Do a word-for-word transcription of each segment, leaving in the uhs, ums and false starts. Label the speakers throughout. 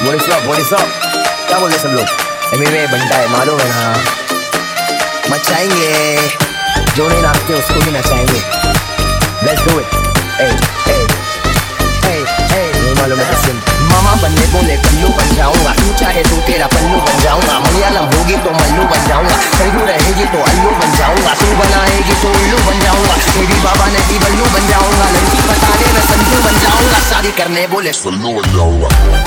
Speaker 1: What is up? What is up? क्या बोल रहे सब लोग? एमवे बनता है, मालूम है ना? मचाएंगे, जो नहीं नाचते उसको भी नचाएंगे। Let's do it. Hey, hey, hey, hey. नहीं मालूम है किसी मामा बनने बोले कल्लू बन जाऊंगा, तू चाहे तो तेरा पल्लू बन जाऊंगा। मलयालम होगी तो मल्लू बन जाऊंगा, तेलुगु रहेगी तो अल्लू बन जाऊंगा, तू बनाएगी तो उल्लू बन जाऊंगा, मेरी बाबा ने भी बल्लू बन जाऊंगा, लड़की बताने में संजू बन जाऊंगा, शादी करने बोले सल्लू बन जाऊंगा।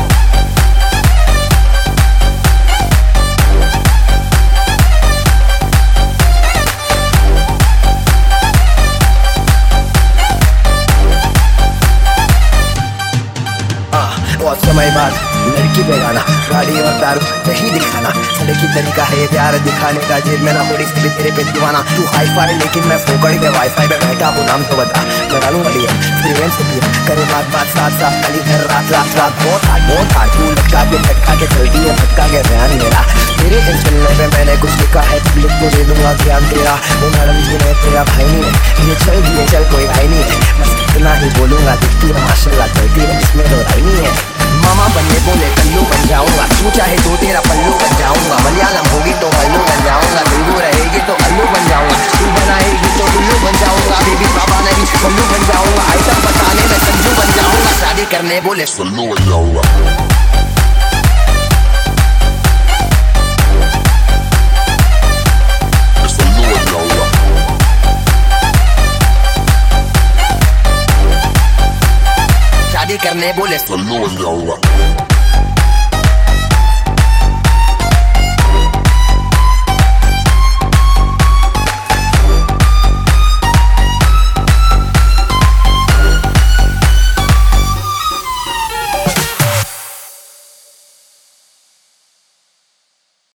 Speaker 1: बहुत समय बाद लड़की पे गाना, गाड़ी और दारू नहीं दिखाना, लड़की तरीका है प्यार दिखाने का, जेब में ना थोड़ी सी भी तेरे पे दीवाना। तू हाई फाई लेकिन मैं फोकड़ी पे वाईफाई पे बैठा हूँ, नाम तो बता लगा लूंगा लिया फ्रीवेंस पिया करे बात बात साथ साथ खाली घर रात रात रात बहुत हाथ बहुत हाथ तू लटका के झटका के चलती है भटका के ध्यान मेरा, तेरे इन चलने पे मैंने कुछ लिखा है, लिख तो दे दूंगा ध्यान तेरा। वो मैडम जी ने तेरा भाई नहीं है, ये चल ये चल कोई भाई नहीं है, बस इतना ही बोलूंगा दिखती है माशाल्लाह चलती है, इसमें तो राई नहीं है। मामा बनने बोले कल्लू बन जाऊंगा, तू चाहे तो तेरा पल्लू बन जाऊंगा, मलयालम होगी तो मल्लू बन जाऊंगा, तेलुगु रहेगी तो अल्लू बन जाऊंगा, तू बनाएगी तो उल्लू बन जाऊंगा, बेबी बाबा ने भी मल्लू बन जाऊंगा, आइटम बताने में संजू बन जाऊंगा, शादी करने बोले सल्लू बन जाऊंगा। शादी करने बोले सल्लू बन जाऊंगा।